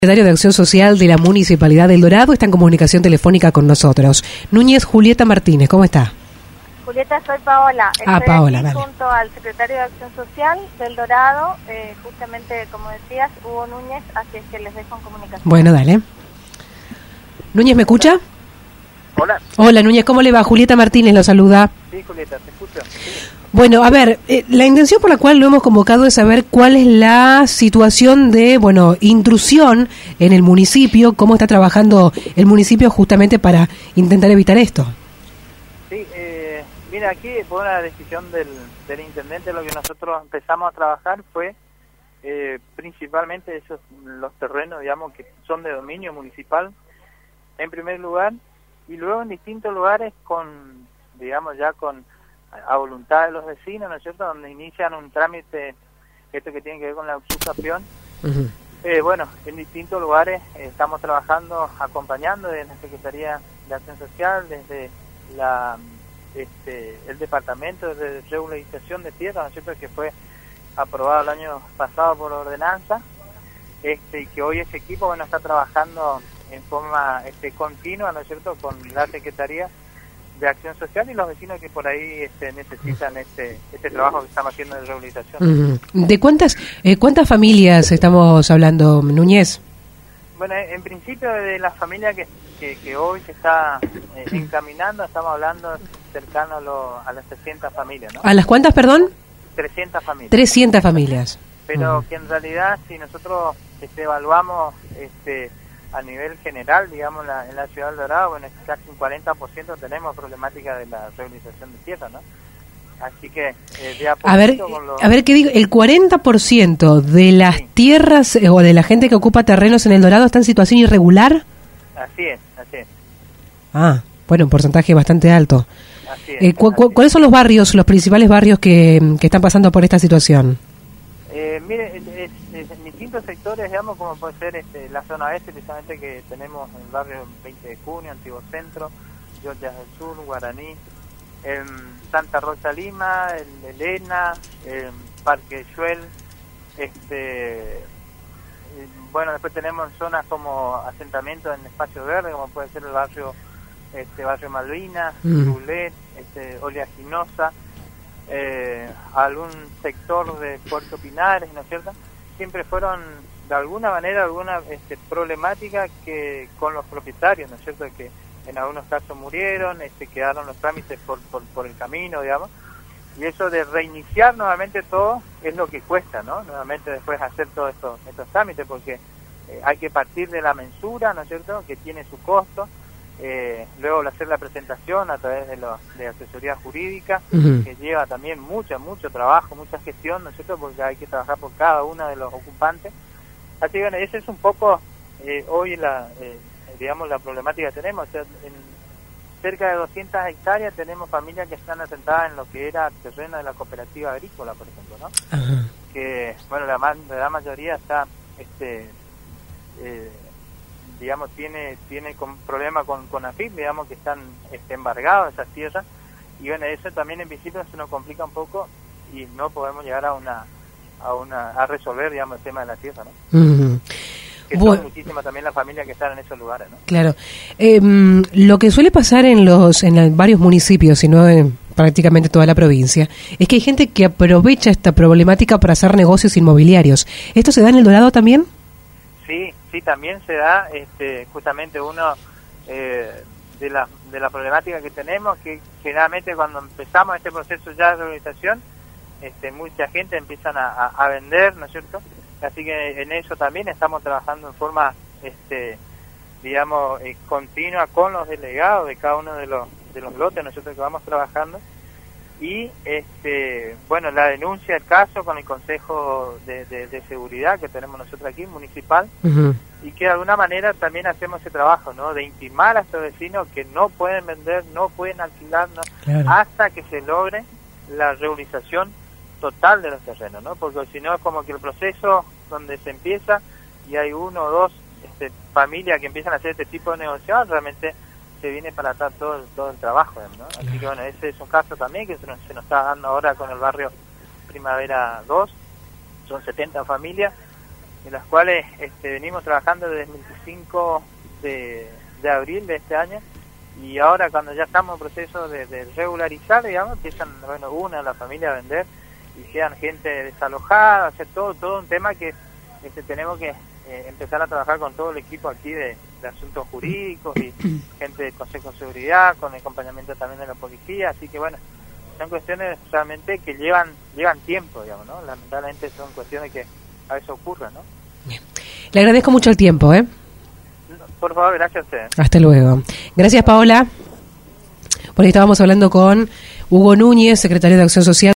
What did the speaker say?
Secretario de Acción Social de la Municipalidad de El Dorado está en comunicación telefónica con nosotros. Núñez Julieta Martínez, ¿cómo está? Julieta, soy Paola. Paola, aquí dale. junto al Secretario de Acción Social del Dorado, justamente como decías, Hugo Núñez, así es que les dejo en comunicación. Bueno, dale. Núñez, ¿me escucha? Hola. Hola, Núñez, ¿cómo le va? Julieta Martínez lo saluda. Sí, Julieta, te escucho. Sí. Bueno, a ver, la intención por la cual lo hemos convocado es saber cuál es la situación de, intrusión en el municipio, cómo está trabajando el municipio justamente para intentar evitar esto. Sí, mira, aquí por una decisión del intendente lo que nosotros empezamos a trabajar fue principalmente los terrenos, digamos, que son de dominio municipal, en primer lugar, y luego en distintos lugares a voluntad de los vecinos, ¿no es cierto?, donde inician un trámite, esto que tiene que ver con la usurpación. En distintos lugares estamos trabajando, acompañando desde la Secretaría de Acción Social, desde el Departamento de Regularización de Tierra, ¿no es cierto?, que fue aprobado el año pasado por ordenanza, y que hoy ese equipo, está trabajando en forma continua, ¿no es cierto?, con la Secretaría de Acción Social y los vecinos que por ahí necesitan este trabajo que estamos haciendo de regularización. ¿De cuántas familias estamos hablando, Núñez? Bueno, en principio de la familia que hoy se está encaminando, estamos hablando cercano a las 300 familias, ¿no? ¿A las cuántas, perdón? 300 familias. 300 familias. Pero que en realidad, si nosotros evaluamos a nivel general, digamos, en la ciudad del Dorado, casi un 40% tenemos problemática de la regularización de tierra, ¿no? Así que, de a poquito a ver, ¿qué digo? El 40% de las tierras o de la gente que ocupa terrenos en El Dorado está en situación irregular. Así es. Bueno, un porcentaje bastante alto. Así es. ¿Cuáles son los principales barrios que están pasando por esta situación? Mire, en distintos sectores, digamos, como puede ser la zona este, precisamente que tenemos el barrio 20 de Junio, Antiguo Centro, Georgias del Sur, Guaraní, Santa Rosa Lima, Elena, Parque Yuel, después tenemos zonas como asentamientos en espacio verde, como puede ser el barrio Malvinas, Rulet, Oleaginosa, algún sector de Puerto Pinares, ¿no es cierto? Siempre fueron de alguna manera alguna problemática que con los propietarios, ¿no es cierto?, que en algunos casos murieron, quedaron los trámites por el camino, digamos, y eso de reiniciar nuevamente todo es lo que cuesta, ¿no? Nuevamente después hacer todos estos trámites, porque hay que partir de la mensura, ¿no es cierto?, que tiene su costo. Luego hacer la presentación a través de asesoría jurídica, que lleva también mucho trabajo, mucha gestión, ¿no es cierto?, porque hay que trabajar por cada uno de los ocupantes. Así que ese es un poco hoy la problemática que tenemos. O sea, en cerca de 200 hectáreas tenemos familias que están asentadas en lo que era terreno de la cooperativa agrícola, por ejemplo, ¿no? Ajá. Que, la mayoría está tiene problemas con AFIP, digamos, que están embargados esas tierras, y eso también en principio se nos complica un poco y no podemos llegar a resolver, digamos, el tema de la tierra, ¿no? Que son muchísimas también las familias que están en esos lugares, ¿no? Claro. Lo que suele pasar en varios municipios, si no en prácticamente toda la provincia, es que hay gente que aprovecha esta problemática para hacer negocios inmobiliarios. ¿Esto se da en El Dorado también? Sí, también se da, justamente uno de la problemática que tenemos, que generalmente cuando empezamos este proceso ya de regularización, mucha gente empiezan a vender, ¿no es cierto? Así que en eso también estamos trabajando en forma, continua con los delegados de cada uno de los lotes, ¿no es cierto?, que vamos trabajando. Y, la denuncia del caso con el Consejo de Seguridad que tenemos nosotros aquí, municipal, y que de alguna manera también hacemos ese trabajo, ¿no?, de intimar a estos vecinos que no pueden vender, no pueden alquilar, ¿no?, hasta que se logre la regularización total de los terrenos, ¿no? Porque si no es como que el proceso donde se empieza y hay uno o dos familias que empiezan a hacer este tipo de negociación, realmente se viene para atrás todo el trabajo, ¿no? Así que ese es un caso también que se nos está dando ahora con el barrio Primavera 2, son 70 familias en las cuales venimos trabajando desde el 25 de abril de este año, y ahora cuando ya estamos en proceso de regularizar, digamos, empiezan, bueno, la familia a vender y quedan gente desalojada, hacer todo un tema que tenemos que empezar a trabajar con todo el equipo aquí de asuntos jurídicos y gente del Consejo de Seguridad, con el acompañamiento también de la policía, así que bueno, son cuestiones realmente que llevan tiempo, digamos, ¿no? Lamentablemente son cuestiones que a veces ocurren, ¿no? Bien. Le agradezco mucho el tiempo, ¿eh? Por favor, gracias a ustedes. Hasta luego. Gracias, Paola. Por ahí estábamos hablando con Hugo Núñez, secretario de Acción Social.